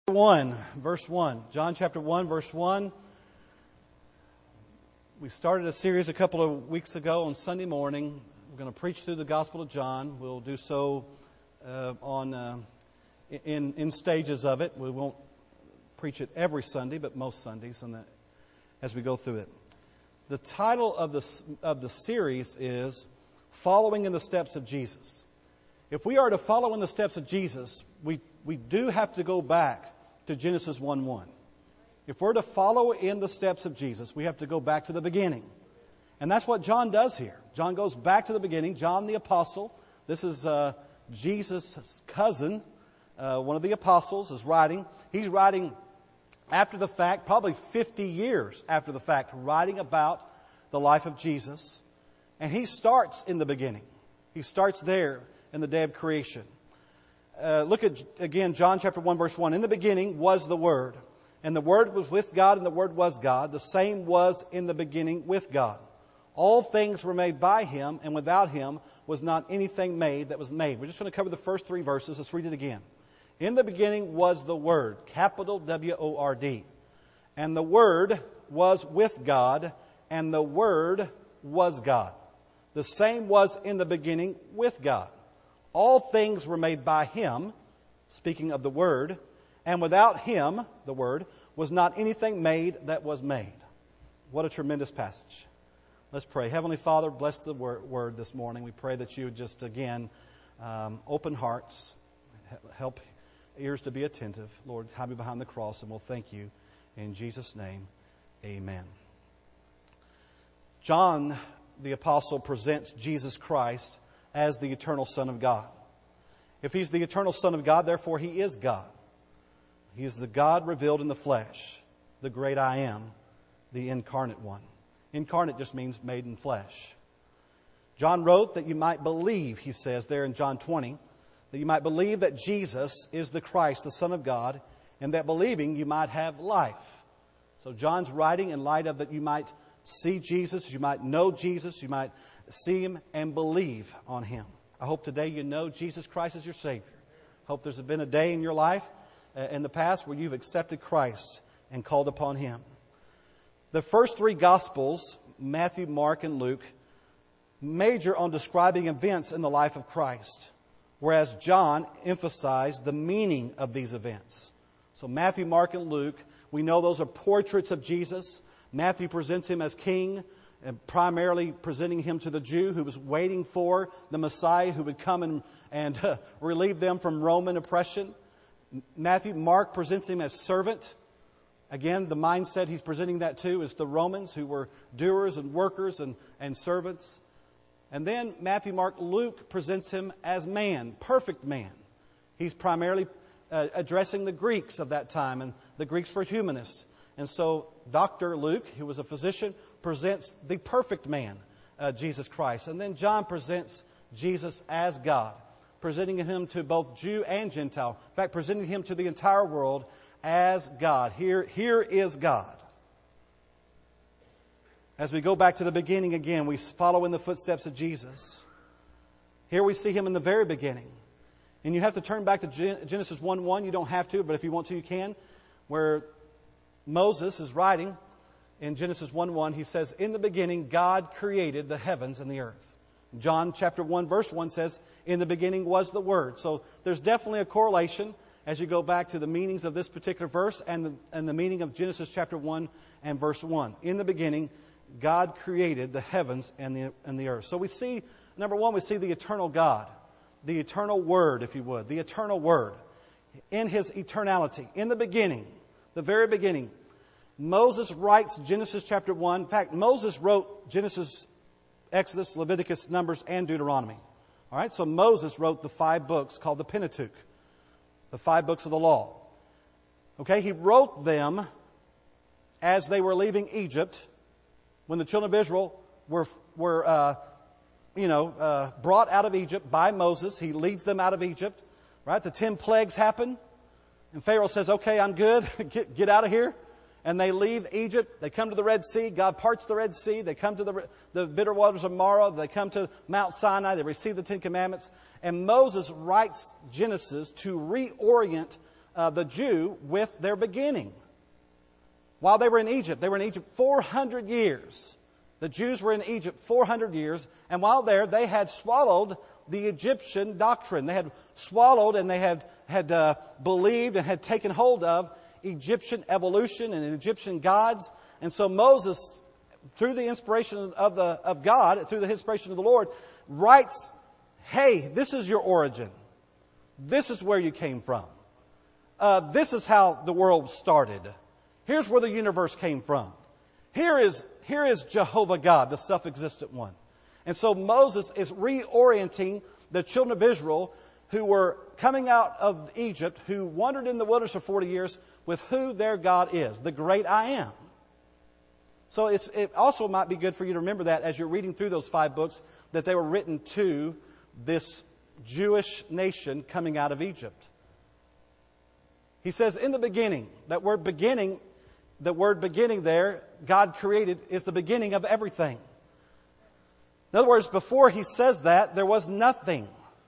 Verse 1. John chapter 1, verse 1. We started a series a couple of weeks ago on Sunday morning. We're going to preach through the Gospel of John. We'll do so in stages of it. We won't preach it every Sunday, but most Sundays as we go through it. The title of the series is Following in the Steps of Jesus. If we are to follow in the steps of Jesus, we do have to go back to Genesis 1:1. If we're to follow in the steps of Jesus, we have to go back to the beginning. And that's what John does here. John goes back to the beginning. John the Apostle, this is Jesus' cousin, one of the apostles, is writing. He's writing after the fact, probably 50 years after the fact, writing about the life of Jesus. And he starts in the beginning. He starts there in the day of creation. Look at, again, John chapter 1, verse 1. In the beginning was the Word, and the Word was with God, and the Word was God. The same was in the beginning with God. All things were made by Him, and without Him was not anything made that was made. We're just going to cover the first three verses. Let's read it again. In the beginning was the Word, capital W-O-R-D. And the Word was with God, and the Word was God. The same was in the beginning with God. All things were made by Him, speaking of the Word, and without Him, the Word, was not anything made that was made. What a tremendous passage. Let's pray. Heavenly Father, bless the Word this morning. We pray that You would just, again, open hearts, help ears to be attentive. Lord, hide me behind the cross, and we'll thank You. In Jesus' name, amen. John, the Apostle, presents Jesus Christ as the eternal Son of God. If He's the eternal Son of God, therefore He is God. He is the God revealed in the flesh, the great I Am, the incarnate one. Incarnate just means made in flesh. John wrote that you might believe, he says there in John 20, that you might believe that Jesus is the Christ, the Son of God, and that believing you might have life. So John's writing in light of that you might see Jesus, you might know Jesus, you might see Him and believe on Him. I hope today you know Jesus Christ as your Savior. I hope there's been a day in your life in the past where you've accepted Christ and called upon Him. The first three Gospels, Matthew, Mark, and Luke, major on describing events in the life of Christ, whereas John emphasized the meaning of these events. So Matthew, Mark, and Luke, we know those are portraits of Jesus. Matthew presents Him as king, and primarily presenting Him to the Jew who was waiting for the Messiah who would come and relieve them from Roman oppression. Mark presents Him as servant. Again, the mindset he's presenting that to is the Romans who were doers and workers and servants. And then Matthew, Mark, Luke presents Him as man, perfect man. He's primarily addressing the Greeks of that time, and the Greeks were humanists. And so Dr. Luke, who was a physician, presents the perfect man, Jesus Christ. And then John presents Jesus as God, presenting Him to both Jew and Gentile. In fact, presenting Him to the entire world as God. Here is God. As we go back to the beginning again, we follow in the footsteps of Jesus. Here we see Him in the very beginning. And you have to turn back to Genesis 1:1. You don't have to, but if you want to, you can. Where Moses is writing in Genesis 1:1, he says, in the beginning, God created the heavens and the earth. John chapter 1, verse 1 says, in the beginning was the Word. So there's definitely a correlation as you go back to the meanings of this particular verse and the meaning of Genesis chapter 1 and verse 1. In the beginning, God created the heavens and the earth. So we see, number one, we see the eternal God, the eternal Word, if you would, the eternal Word in His eternality. In the beginning, the very beginning, Moses writes Genesis chapter 1. In fact, Moses wrote Genesis, Exodus, Leviticus, Numbers, and Deuteronomy. All right, so Moses wrote the 5 books called the Pentateuch, the 5 books of the law. Okay, he wrote them as they were leaving Egypt, when the children of Israel were brought out of Egypt by Moses. He leads them out of Egypt. Right, the 10 plagues happen, and Pharaoh says, "Okay, I'm good. get out of here." And they leave Egypt. They come to the Red Sea. God parts the Red Sea. They come to the bitter waters of Marah. They come to Mount Sinai. They receive the 10 Commandments. And Moses writes Genesis to reorient the Jew with their beginning. While they were in Egypt 400 years. The Jews were in Egypt 400 years, and while there, they had swallowed the Egyptian doctrine. They had swallowed and they had believed and had taken hold of Egyptian evolution and Egyptian gods. And so Moses, through the inspiration of God, through the inspiration of the Lord, writes, hey, this is your origin. This is where you came from. This is how the world started. Here's where the universe came from. Here is Jehovah God, the self-existent one. And so Moses is reorienting the children of Israel who were coming out of Egypt, who wandered in the wilderness for 40 years, with who their God is, the great I am. So it also might be good for you to remember that as you're reading through those 5 books, that they were written to this Jewish nation coming out of Egypt. He says, in the beginning, that word beginning, the word beginning there, God created, is the beginning of everything. In other words, before he says that, there was nothing.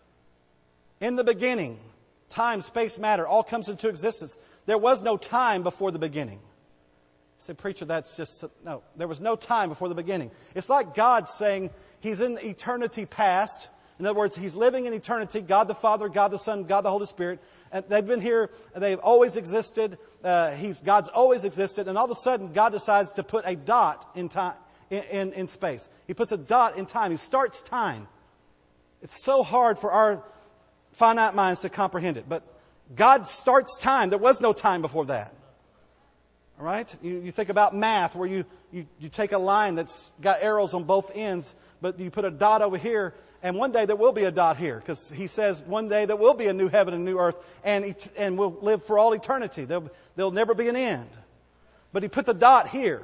In the beginning, time, space, matter, all comes into existence. There was no time before the beginning. You say, preacher, that's just... No, there was no time before the beginning. It's like God saying He's in eternity past. In other words, He's living in eternity, God the Father, God the Son, God the Holy Spirit. And they've been here, they've always existed. God's always existed. And all of a sudden, God decides to put a dot in time, in space. He puts a dot in time. He starts time. It's so hard for our finite minds to comprehend it. But God starts time. There was no time before that. All right? You think about math, where you take a line that's got arrows on both ends, but you put a dot over here, and one day there will be a dot here, because He says one day there will be a new heaven and new earth, and we'll live for all eternity. There'll never be an end. But He put the dot here.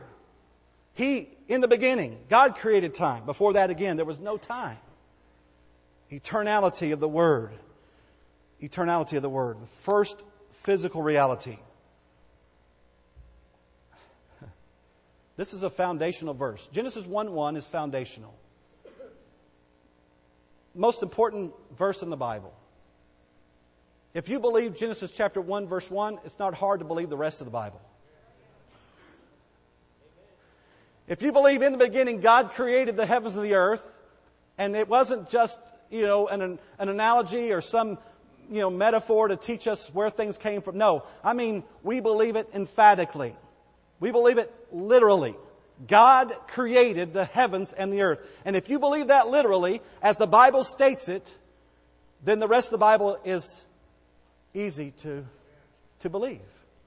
In the beginning, God created time. Before that, again, there was no time. Eternality of the Word. Eternality of the Word. The first physical reality. This is a foundational verse. Genesis 1:1 is foundational. Most important verse in the Bible. If you believe Genesis chapter 1, verse 1, it's not hard to believe the rest of the Bible. If you believe in the beginning God created the heavens and the earth, and it wasn't just, an analogy or some, metaphor to teach us where things came from. No, I mean, we believe it emphatically. We believe it literally. God created the heavens and the earth. And if you believe that literally, as the Bible states it, then the rest of the Bible is easy to believe.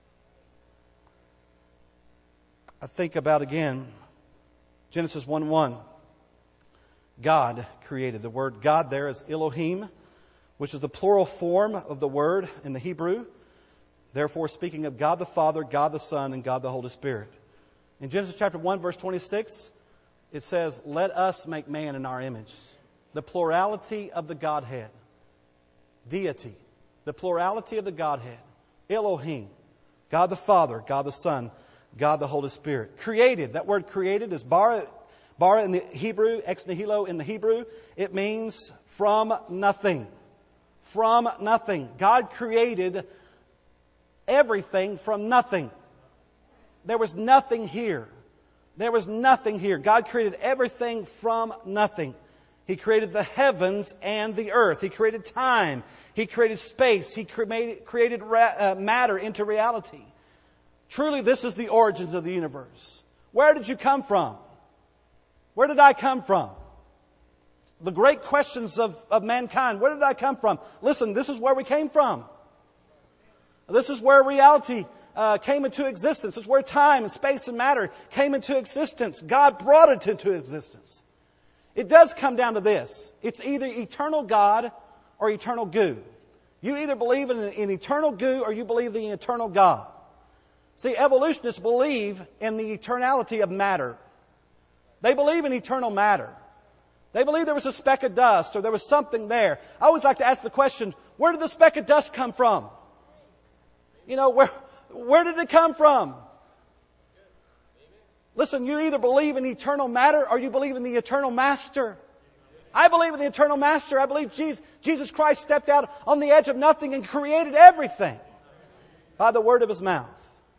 I think about, again, Genesis 1:1. God created. The word God there is Elohim, which is the plural form of the word in the Hebrew. Therefore, speaking of God the Father, God the Son, and God the Holy Spirit. In Genesis chapter 1, verse 26, it says, let us make man in our image. The plurality of the Godhead. Deity. The plurality of the Godhead. Elohim. God the Father, God the Son, God the Holy Spirit. Created. That word created is bara in the Hebrew, ex nihilo in the Hebrew. It means from nothing. From nothing. God created everything from nothing. There was nothing here. There was nothing here. God created everything from nothing. He created the heavens and the earth. He created time. He created space. He created matter into reality. Truly, this is the origins of the universe. Where did you come from? Where did I come from? The great questions of mankind. Where did I come from? Listen, this is where we came from. This is where reality came into existence. This is where time and space and matter came into existence. God brought it into existence. It does come down to this. It's either eternal God or eternal goo. You either believe in an eternal goo or you believe in the eternal God. See, evolutionists believe in the eternality of matter. They believe in eternal matter. They believe there was a speck of dust or there was something there. I always like to ask the question, where did the speck of dust come from? Where did it come from? Listen, you either believe in eternal matter or you believe in the eternal master. I believe in the eternal master. I believe Jesus Christ stepped out on the edge of nothing and created everything. by the word of His mouth.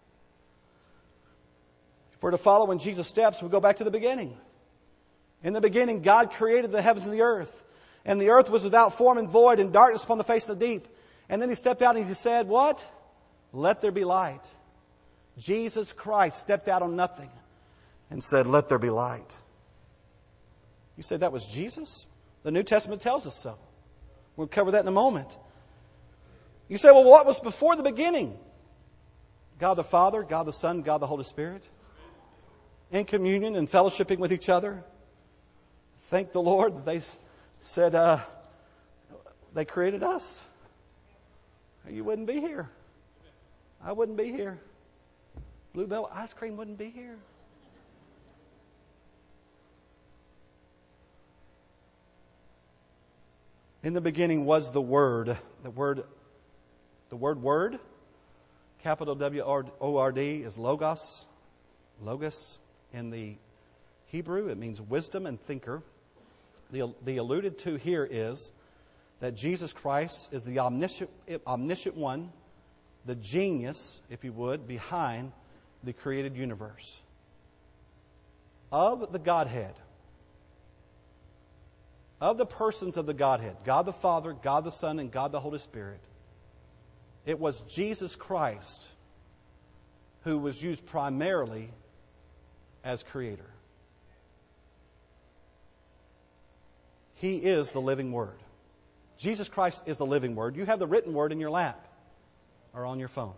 If we're to follow in Jesus' steps, we go back to the beginning. In the beginning, God created the heavens and the earth. And the earth was without form and void, and darkness upon the face of the deep. And then He stepped out and He said, what? Let there be light. Jesus Christ stepped out on nothing and said, let there be light. You say that was Jesus? The New Testament tells us so. We'll cover that in a moment. You say, well, what was before the beginning? God the Father, God the Son, God the Holy Spirit. In communion and fellowshipping with each other. Thank the Lord that they said they created us. You wouldn't be here. I wouldn't be here. Bluebell ice cream wouldn't be here. In the beginning was the Word. The word word, capital W-O-R-D, is logos. Logos. In the Hebrew, it means wisdom and thinker. The alluded to here is that Jesus Christ is the omniscient one, the genius, if you would, behind the created universe. Of the Godhead, of the persons of the Godhead, God the Father, God the Son, and God the Holy Spirit, it was Jesus Christ who was used primarily as creator. He is the living Word. Jesus Christ is the living Word. You have the written Word in your lap or on your phone.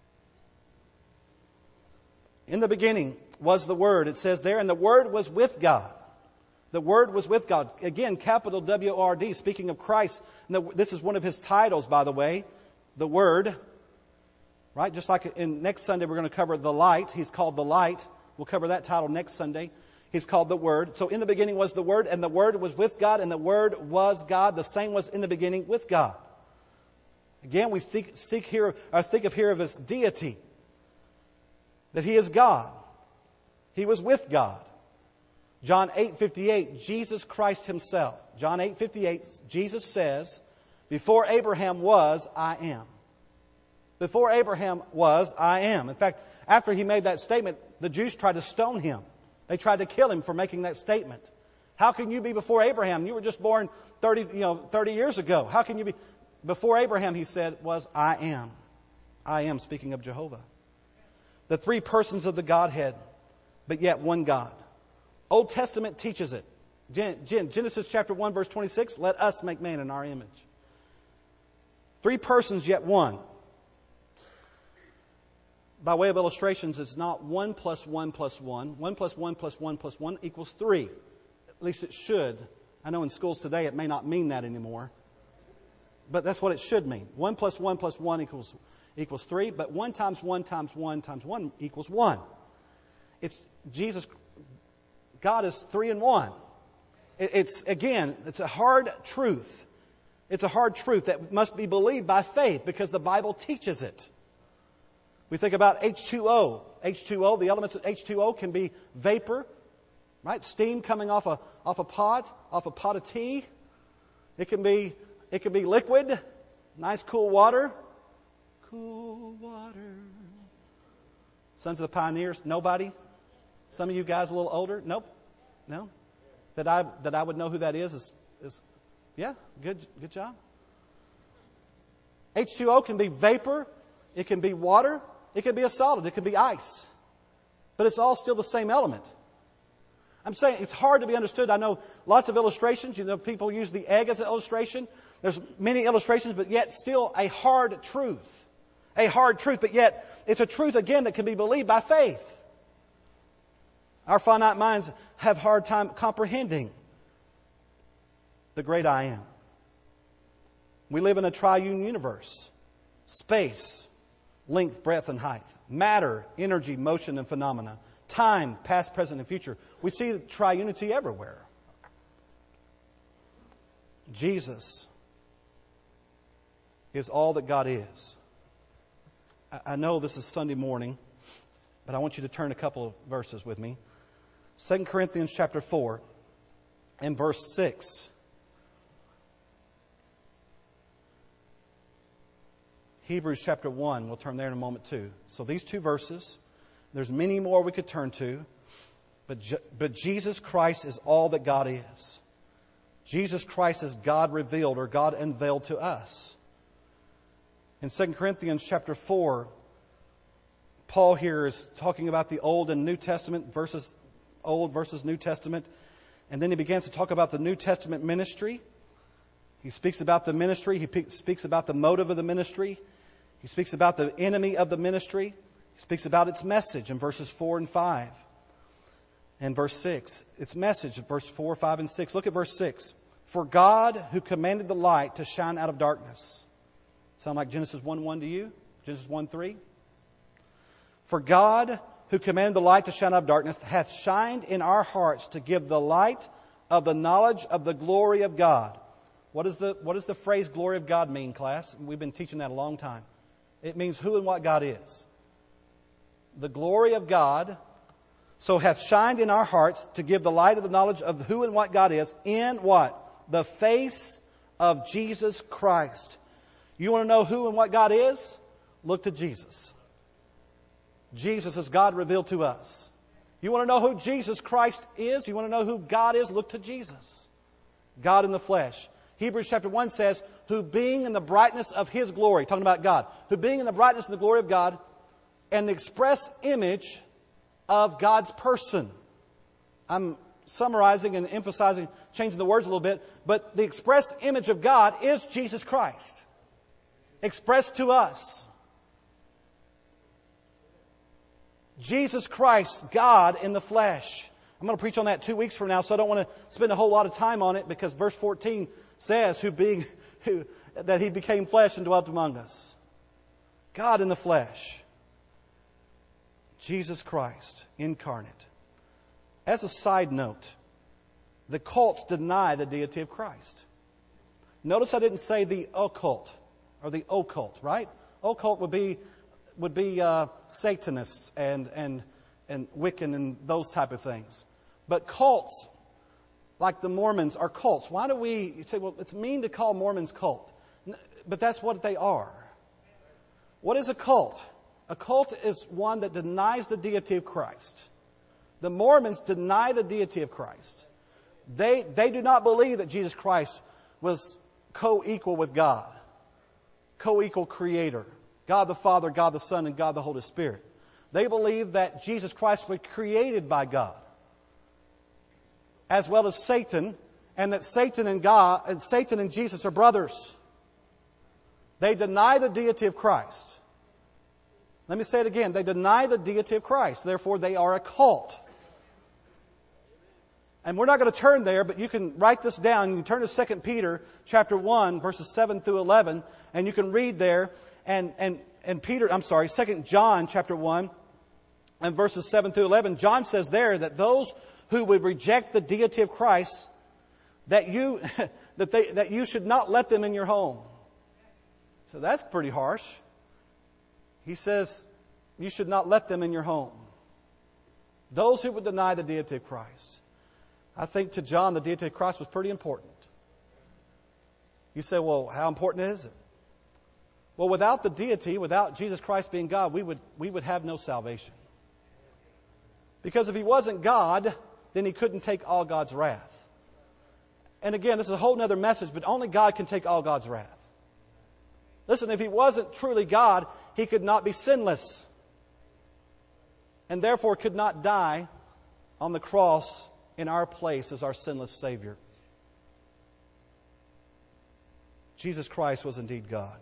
In the beginning was the Word. It says there, and the Word was with God. The Word was with God. Again, capital W-O-R-D, speaking of Christ. This is one of His titles, by the way. The Word. Right? Just like next Sunday we're going to cover the light. He's called the light. We'll cover that title next Sunday. He's called the Word. So in the beginning was the Word, and the Word was with God, and the Word was God. The same was in the beginning with God. Again, we think of here of His deity. That He is God. He was with God. John 8:58, Jesus Christ Himself. John 8:58, Jesus says, before Abraham was, I am. Before Abraham was, I am. In fact, after He made that statement, the Jews tried to stone Him. They tried to kill Him for making that statement. How can you be before Abraham? You were just born 30 years ago. How can you be? Before Abraham, He said, was I am. I am, speaking of Jehovah. The three persons of the Godhead, but yet one God. Old Testament teaches it. Genesis chapter 1, verse 26, let us make man in our image. Three persons, yet one. By way of illustrations, it's not 1 plus 1 plus 1. 1 plus 1 plus 1 plus 1 equals 3. At least it should. I know in schools today it may not mean that anymore. But that's what it should mean. 1 plus 1 plus 1 equals 3. But 1 times 1 times 1 times 1 equals 1. It's Jesus. God is 3 in 1. It's a hard truth. It's a hard truth that must be believed by faith because the Bible teaches it. We think about H2O. H2O, the elements of H2O can be vapor, right? Steam coming off a pot of tea. It can be liquid, nice cool water. Cool water. Sons of the Pioneers, nobody? Some of you guys a little older? Nope. No? That I would know who that is yeah, good job. H2O can be vapor, it can be water, it can be a solid, it can be ice. But it's all still the same element. I'm saying it's hard to be understood. I know lots of illustrations. People use the egg as an illustration. There's many illustrations, but yet still a hard truth. A hard truth, but yet it's a truth, again, that can be believed by faith. Our finite minds have a hard time comprehending the great I am. We live in a triune universe. Space, length, breadth, and height. Matter, energy, motion, and phenomena. Time, past, present, and future. We see the triunity everywhere. Jesus is all that God is. I know this is Sunday morning, but I want you to turn a couple of verses with me. 2 Corinthians chapter 4 and verse 6. Hebrews chapter 1. We'll turn there in a moment too. So these two verses, there's many more we could turn to, but Jesus Christ is all that God is. Jesus Christ is God revealed or God unveiled to us. In 2 Corinthians chapter 4, Paul here is talking about the Old and New Testament versus Old versus New Testament. And then he begins to talk about the New Testament ministry. He speaks about the ministry. He speaks about the motive of the ministry. He speaks about the enemy of the ministry. He speaks about its message in verses 4 and 5. And verse 6. Its message in verse 4, 5, and 6. Look at verse 6. For God who commanded the light to shine out of darkness. Sound like Genesis 1:1 to you? Genesis 1:3? For God who commanded the light to shine out of darkness hath shined in our hearts to give the light of the knowledge of the glory of God. What does the phrase glory of God mean, class? We've been teaching that a long time. It means who and what God is. The glory of God so hath shined in our hearts to give the light of the knowledge of who and what God is in what? The face of Jesus Christ. You want to know who and what God is? Look to Jesus. Jesus is God revealed to us. You want to know who Jesus Christ is? You want to know who God is? Look to Jesus. God in the flesh. Hebrews chapter 1 says, who being in the brightness of His glory, talking about God, who being in the brightness and the glory of God, and the express image of God's person. I'm summarizing and emphasizing, changing the words a little bit, but the express image of God is Jesus Christ. Expressed to us. Jesus Christ, God in the flesh. I'm going to preach on that 2 weeks from now, so I don't want to spend a whole lot of time on it because verse 14 says that He became flesh and dwelt among us. God in the flesh. Jesus Christ incarnate. As a side note, the cults deny the deity of Christ. Notice I didn't say the occult or the occult, right? Occult would be Satanists and Wiccan and those type of things. But cults, like the Mormons, are cults. Why do we say, well, it's mean to call Mormons cult? But that's what they are. What is a cult? A cult is one that denies the deity of Christ. The Mormons deny the deity of Christ. They do not believe that Jesus Christ was co-equal with God. Co-equal creator. God the Father, God the Son, and God the Holy Spirit. They believe that Jesus Christ was created by God, as well as Satan, and that Satan and Jesus are brothers. They deny the deity of Christ. Let me say it again. They deny the deity of Christ. Therefore, they are a cult. And we're not going to turn there, but you can write this down. You can turn to 2 Peter chapter 1, verses 7 through 11, and you can read there. And 2 John chapter 1 and verses 7 through 11, John says there that those who would reject the deity of Christ, that you should not let them in your home. So that's pretty harsh. He says you should not let them in your home. Those who would deny the deity of Christ. I think to John the deity of Christ was pretty important. You say, well, how important is it? Well, without the deity, without Jesus Christ being God, we would have no salvation. Because if He wasn't God, then He couldn't take all God's wrath. And again, this is a whole other message, but only God can take all God's wrath. Listen, if He wasn't truly God, He could not be sinless. And therefore could not die on the cross in our place as our sinless Savior. Jesus Christ was indeed God.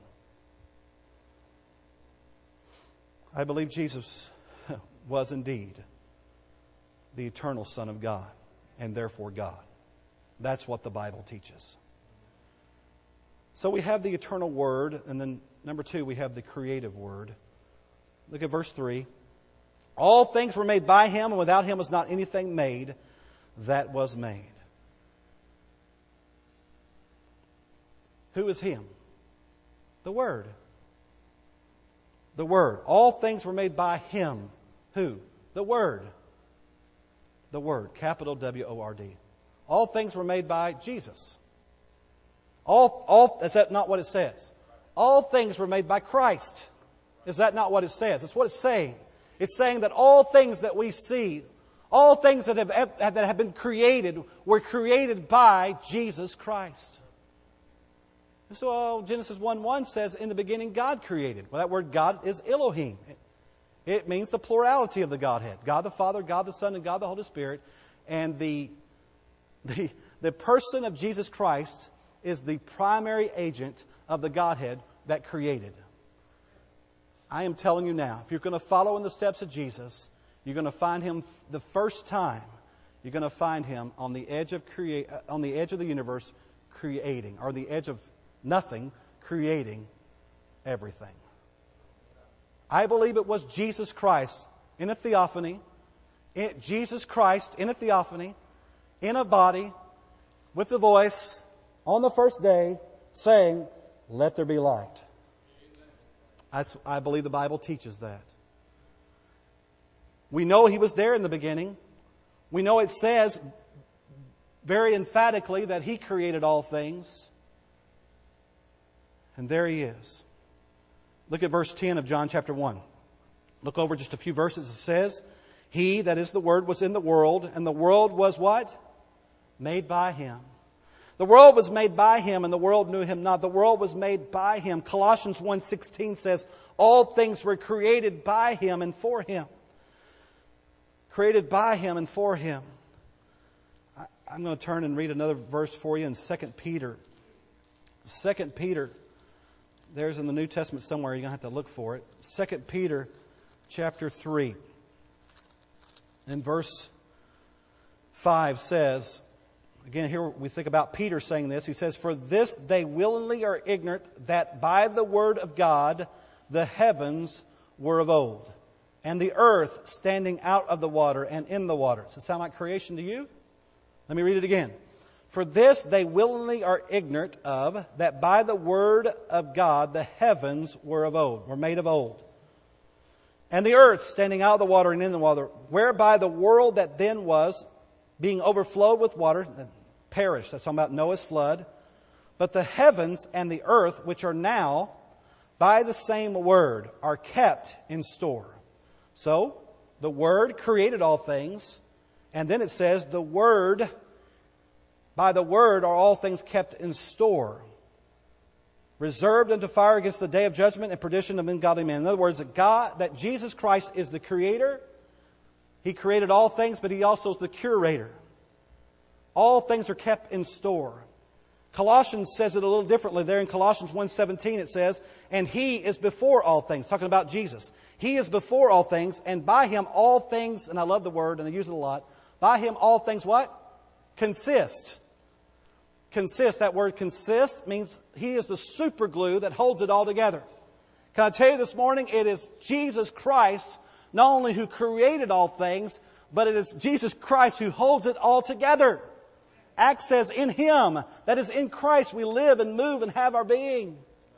I believe Jesus was indeed the eternal Son of God, and therefore God. That's what the Bible teaches. So we have the eternal Word, and then number 2, we have the creative Word. Look at verse 3. All things were made by Him, and without Him was not anything made that was made. Who is Him? The Word. The Word. All things were made by Him. Who? The Word. The Word. Capital W-O-R-D. All things were made by Jesus. Is that not what it says? All things were made by Christ. Is that not what it says? It's what it's saying. It's saying that all things that we see, all things that have been created, were created by Jesus Christ. So Genesis 1:1 says, in the beginning God created. Well, that word God is Elohim. It means the plurality of the Godhead. God the Father, God the Son, and God the Holy Spirit. And the person of Jesus Christ is the primary agent of the Godhead that created. I am telling you now, if you're going to follow in the steps of Jesus, you're going to find Him the first time. You're going to find Him on the edge of the universe, creating, or the edge of nothing, creating everything. I believe it was Jesus Christ in a theophany, Jesus Christ in a theophany, in a body, with the voice, on the first day, saying, "Let there be light." I believe the Bible teaches that. We know He was there in the beginning. We know it says very emphatically that He created all things. And there He is. Look at verse 10 of John chapter 1. Look over just a few verses. It says, He, that is the Word, was in the world, and the world was what? Made by Him. The world was made by Him, and the world knew Him not. The world was made by Him. Colossians 1:16 says, all things were created by Him and for Him. Created by Him and for Him. I'm going to turn and read another verse for you in 2 Peter. 2 Peter, there's in the New Testament somewhere. You're going to have to look for it. 2 Peter chapter 3. And verse 5 says, again, here we think about Peter saying this. He says, for this they willingly are ignorant that by the word of God the heavens were of old, and the earth standing out of the water and in the water. Does it sound like creation to you? Let me read it again. For this they willingly are ignorant of, that by the word of God the heavens were of old, were made of old, and the earth standing out of the water and in the water, whereby the world that then was, being overflowed with water, perished. That's talking about Noah's flood. But the heavens and the earth, which are now, by the same word, are kept in store. So, the Word created all things. And then it says, the Word, by the Word are all things kept in store, reserved unto fire against the day of judgment and perdition of ungodly men. In other words, that Jesus Christ is the Creator. He created all things, but He also is the curator. All things are kept in store. Colossians says it a little differently. There in Colossians 1:17 it says, and He is before all things. Talking about Jesus. He is before all things, and by Him all things, and I love the word, and I use it a lot, by Him all things what? Consist. Consist. That word consist means He is the super glue that holds it all together. Can I tell you this morning, it is Jesus Christ, not only who created all things, but it is Jesus Christ who holds it all together. Acts says, in Him, that is in Christ, we live and move and have our being.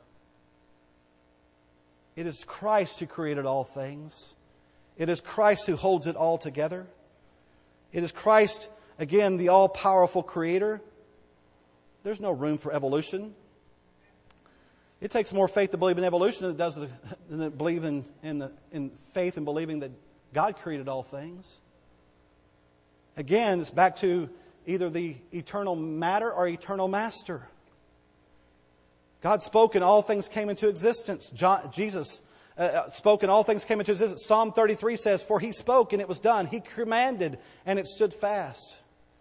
It is Christ who created all things. It is Christ who holds it all together. It is Christ, again, the all-powerful Creator. There's no room for evolution. It takes more faith to believe in evolution than it does to believe in faith and believing that God created all things. Again, it's back to either the eternal matter or eternal master. God spoke and all things came into existence. Jesus spoke and all things came into existence. Psalm 33 says, for He spoke and it was done. He commanded and it stood fast.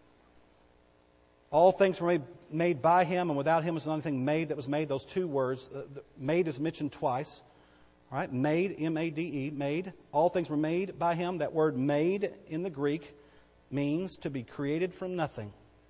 All things were made by Him, and without Him was not anything made that was made. Those two words, made is mentioned twice. All right, made, M-A-D-E, made. All things were made by Him. That word made in the Greek means to be created from nothing.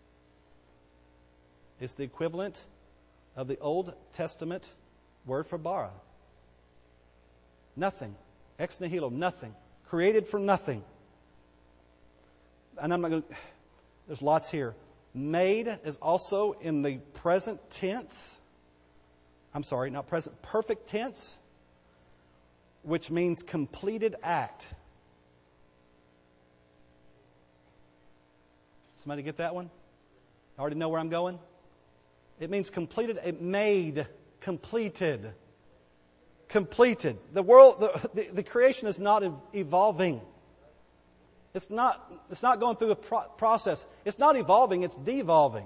It's the equivalent of the Old Testament word for bara. Nothing. Ex nihilo, nothing. Created from nothing. And I'm not going to... There's lots here. Made is also in the present tense. I'm sorry, not present, perfect tense, which means completed act. Somebody get that one? I already know where I'm going? It means completed, it made completed. Completed. The world, the creation is not evolving. It's not going through a process. It's not evolving, it's devolving.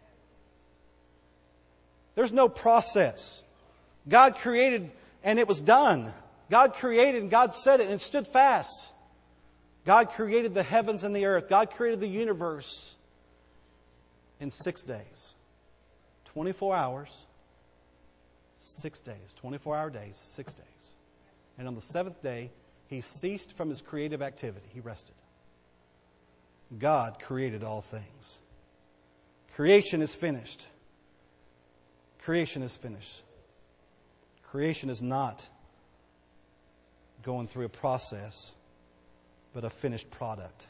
There's no process. God created and it was done. God created and God said it and it stood fast. God created the heavens and the earth. God created the universe in 6 days. 24 hours, 6 days. 24-hour days, 6 days. And on the seventh day, He ceased from His creative activity. He rested. God created all things. Creation is finished. Creation is finished. Creation is not going through a process, but a finished product.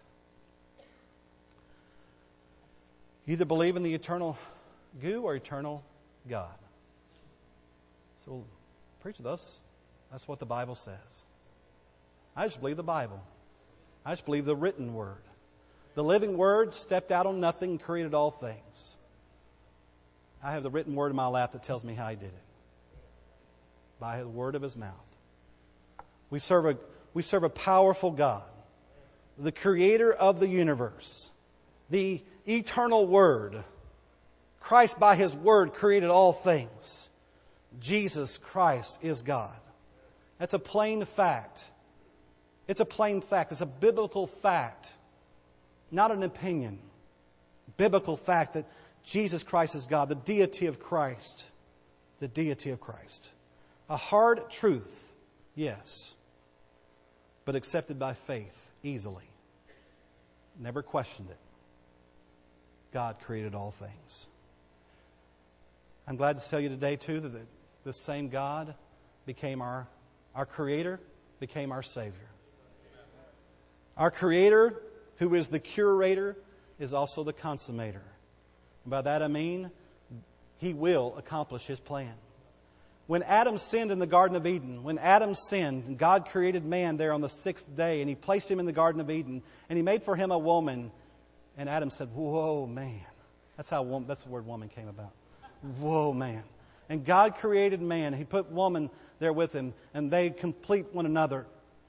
You either believe in the eternal goo or eternal God. So, preach with us. That's what the Bible says. I just believe the Bible. I just believe the written Word. The living Word stepped out on nothing and created all things. I have the written Word in my lap that tells me how He did it. By the word of His mouth. We serve a powerful God. The Creator of the universe. The eternal Word. Christ by His Word created all things. Jesus Christ is God. That's a plain fact. It's a plain fact. It's a biblical fact. Not an opinion. Biblical fact that Jesus Christ is God. The deity of Christ. The deity of Christ. A hard truth, yes. But accepted by faith easily. Never questioned it. God created all things. I'm glad to tell you today, too, that this same God became our Creator, became our Savior. Our Creator, who is the curator, is also the consummator. And by that I mean, He will accomplish His plan. When Adam sinned in the Garden of Eden, when Adam sinned, God created man there on the sixth day, and He placed him in the Garden of Eden, and He made for him a woman. And Adam said, "Whoa, man." That's the word woman came about. Whoa, man. And God created man. He put woman there with him, and they complete one another.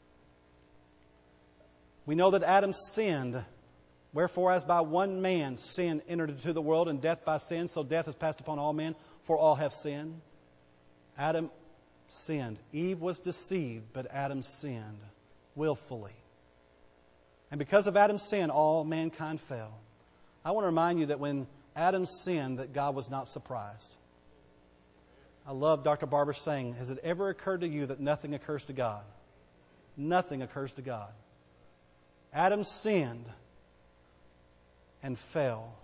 We know that Adam sinned. Wherefore, as by one man sin entered into the world, and death by sin, so death has passed upon all men, for all have sinned. Adam sinned. Eve was deceived, but Adam sinned willfully. And because of Adam's sin, all mankind fell. I want to remind you that when Adam sinned, that God was not surprised. I love Dr. Barber's saying, has it ever occurred to you that nothing occurs to God? Nothing occurs to God. Adam sinned and fell.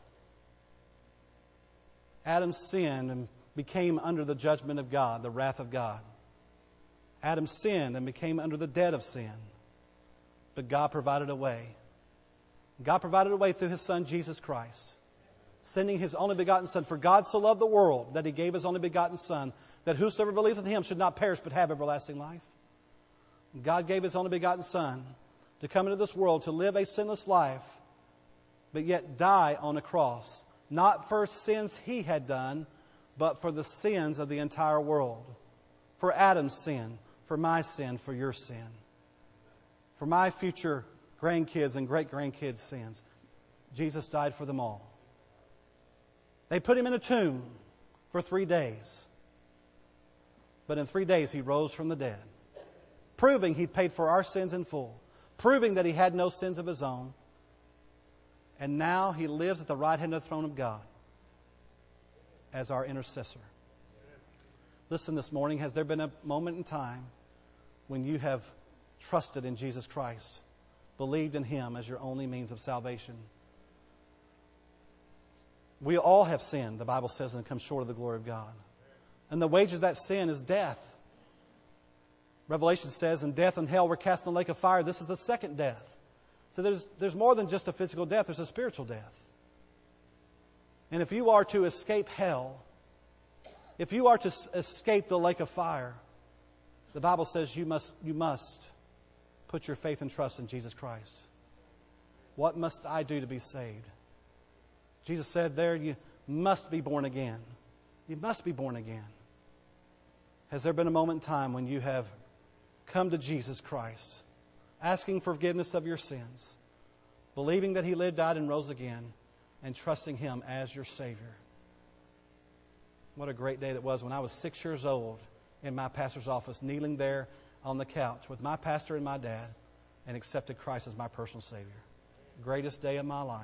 Adam sinned and became under the judgment of God, the wrath of God. Adam sinned and became under the debt of sin. But God provided a way. God provided a way through His Son, Jesus Christ, sending His only begotten Son. For God so loved the world that He gave His only begotten Son, that whosoever believeth in Him should not perish but have everlasting life. God gave His only begotten Son to come into this world to live a sinless life, but yet die on a cross. Not for sins He had done, but for the sins of the entire world. For Adam's sin, for my sin, for your sin. For my future grandkids and great-grandkids' sins. Jesus died for them all. They put Him in a tomb for 3 days. But in 3 days He rose from the dead, proving He paid for our sins in full, proving that He had no sins of His own. And now He lives at the right hand of the throne of God as our intercessor. Listen, this morning, has there been a moment in time when you have trusted in Jesus Christ, believed in Him as your only means of salvation? We all have sinned, the Bible says, and come short of the glory of God. And the wages of that sin is death. Revelation says, and death and hell were cast in the lake of fire. This is the second death. So there's more than just a physical death. There's a spiritual death. And if you are to escape hell, if you are to escape the lake of fire, the Bible says you must put your faith and trust in Jesus Christ. What must I do to be saved? Jesus said there, you must be born again. You must be born again. Has there been a moment in time when you have come to Jesus Christ, asking forgiveness of your sins, believing that He lived, died, and rose again, and trusting Him as your Savior? What a great day that was when I was 6 years old in my pastor's office, kneeling there on the couch with my pastor and my dad, and accepted Christ as my personal Savior. Greatest day of my life.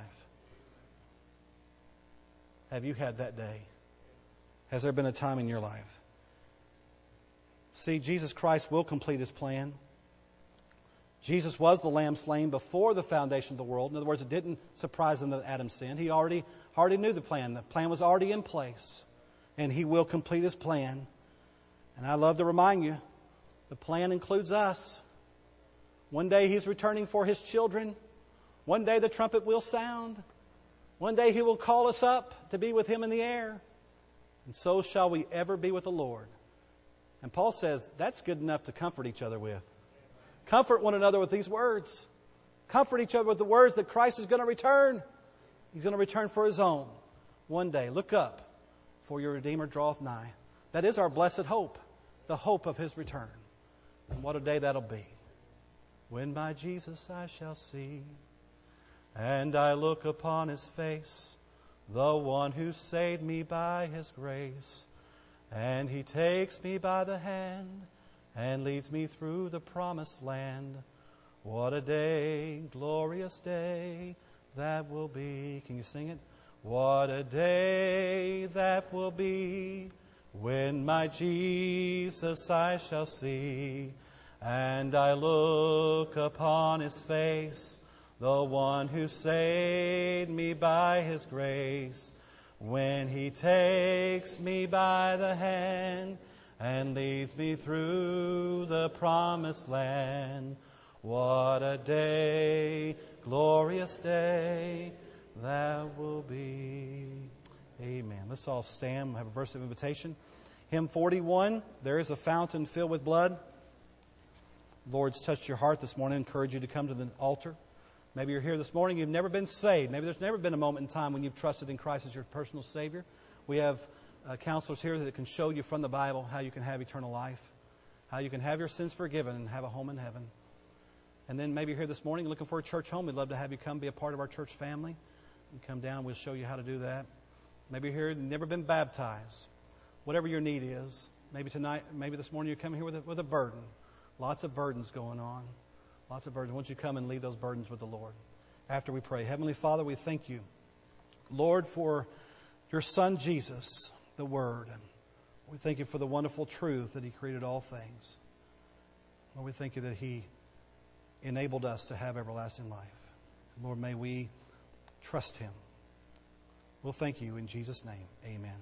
Have you had that day? Has there been a time in your life? See, Jesus Christ will complete His plan. Jesus was the Lamb slain before the foundation of the world. In other words, it didn't surprise Him that Adam sinned. He already knew the plan. The plan was already in place. And He will complete His plan. And I love to remind you, the plan includes us. One day He's returning for His children. One day the trumpet will sound. One day He will call us up to be with Him in the air. And so shall we ever be with the Lord. And Paul says that's good enough to comfort each other with. Comfort one another with these words. Comfort each other with the words that Christ is going to return. He's going to return for His own. One day, look up, for your Redeemer draweth nigh. That is our blessed hope, the hope of His return. And what a day that'll be. When my Jesus I shall see, and I look upon His face, the one who saved me by His grace. And He takes me by the hand and leads me through the promised land. What a day, glorious day that will be. Can you sing it? What a day that will be when my Jesus I shall see. And I look upon His face, the one who saved me by His grace. When He takes me by the hand and leads me through the promised land. What a day, glorious day that will be. Amen. Let's all stand. We'll have a verse of invitation. Hymn 41, There is a Fountain Filled with Blood. The Lord's touched your heart this morning. I encourage you to come to the altar. Maybe you're here this morning, you've never been saved. Maybe there's never been a moment in time when you've trusted in Christ as your personal Savior. We have counselors here that can show you from the Bible how you can have eternal life, how you can have your sins forgiven and have a home in heaven. And then maybe you're here this morning looking for a church home. We'd love to have you come be a part of our church family. You come down, we'll show you how to do that. Maybe you're here, you've never been baptized. Whatever your need is, maybe tonight, maybe this morning you're coming here with a burden. Lots of burdens going on. Lots of burdens. Won't you come and leave those burdens with the Lord after we pray? Heavenly Father, we thank you, Lord, for your Son Jesus, the Word. And we thank you for the wonderful truth that He created all things. Lord, we thank you that He enabled us to have everlasting life. Lord, may we trust Him. We'll thank you in Jesus' name. Amen.